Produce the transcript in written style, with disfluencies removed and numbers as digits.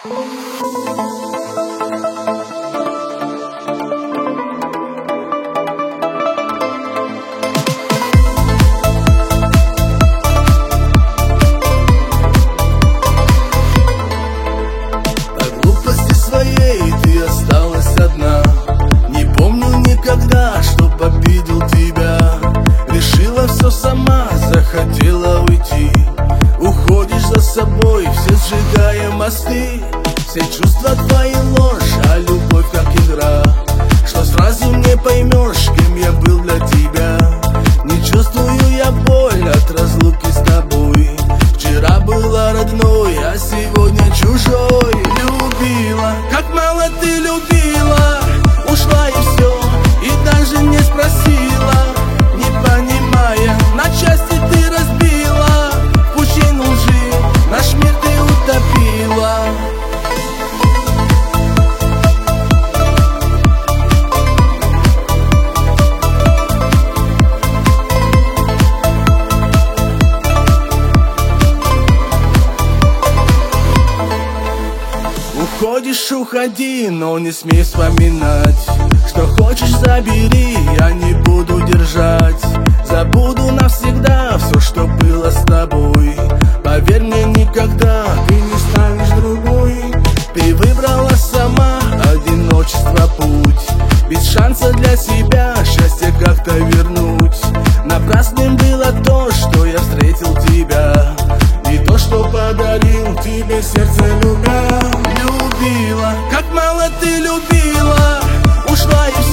Захотела уйти, уходишь за собой, все сжигая мосты. Все чувства твои ложь, а любовь как игра, что сразу не поймешь, кем я был для тебя. Не чувствую я боль от разлуки с тобой. Вчера была родной, а сегодня чужой. Любила, как мало ты любила, ушла и все, и даже не спросила, не понимая, на части ты разбила, в пучину лжи наш мир ты утопила. Уходишь, уходи, но не смей вспоминать. Что хочешь, забери, я не буду держать. Забуду навсегда все, что было с тобой. Поверь мне, никогда ты не станешь другой. Ты выбрала сама одиночество путь, без шанса для себя счастье как-то вернуть. Напрасным было то, что я встретил тебя, и то, что подарил тебе сердце любя. Любила, как мало ты любила, ушла и